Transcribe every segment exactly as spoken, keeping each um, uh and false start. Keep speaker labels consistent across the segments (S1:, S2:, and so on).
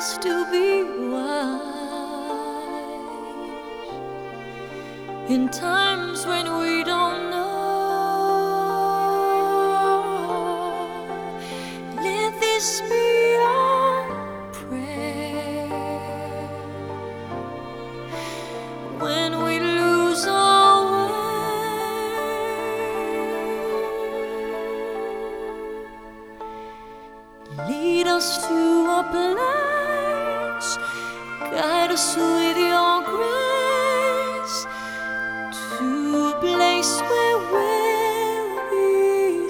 S1: us to be wise in times when we don't know. Let this be our prayer when we lose our way. Lead us to a place, guide us with your grace, to a place where we'll be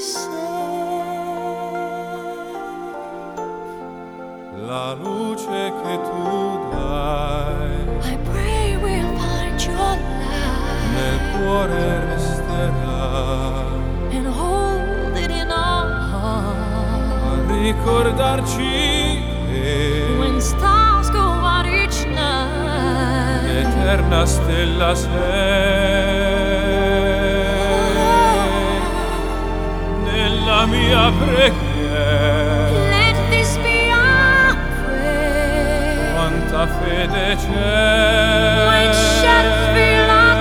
S1: safe.
S2: La luce che tu dai
S1: I pray we'll find your
S2: nel
S1: light
S2: cuore resterà,
S1: and hold it in our heart.
S2: Ricordarci
S1: When
S2: che
S1: stars go out each night,
S2: l'eterna stella sei nella mia preghiera.
S1: let this be our prayer.
S2: Quanta fede c'è,
S1: When shadows fill our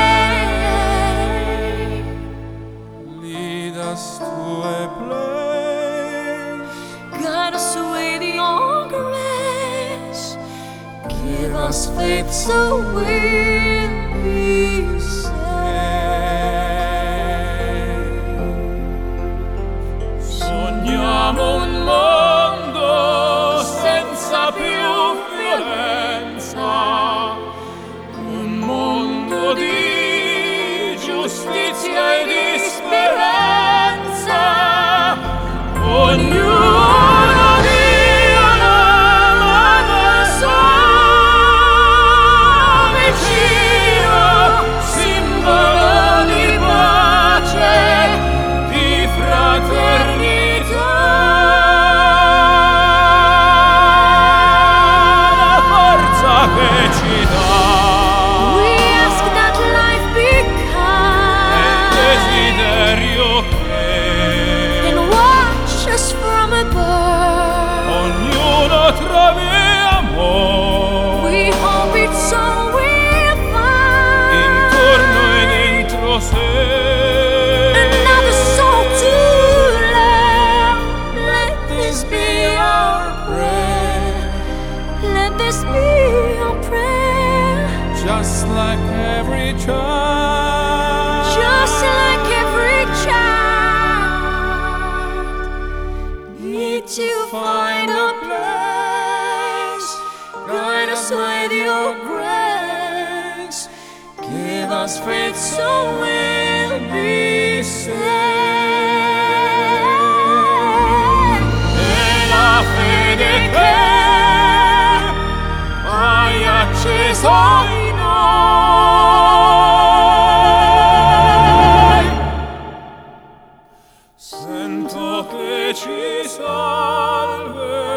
S1: day,
S2: lead us to a place,
S1: guide us with your grace. Give us faith so we'll be safe.
S2: Sogniamo un mondo senza più violenza, un mondo di giustizia e di speranza. Ognuno di una mano al suo vicino, simbolo di pace, di fraternità. La forza che ci dà
S1: We ask that life be
S2: è il
S1: kind
S2: desiderio
S1: and
S2: che
S1: watch us from above.
S2: ognuno trovi amore
S1: We hope it's so we'll find
S2: intorno e dentro sé.
S1: another soul to love. Let this be our prayer. Let this be our prayer.
S2: Just like every child,
S1: Just like every child, need to find a place. Guide us with your grace. Give us faith so we'll be safe.
S2: e la fede che hai acceso in noi, sento che ci salverà.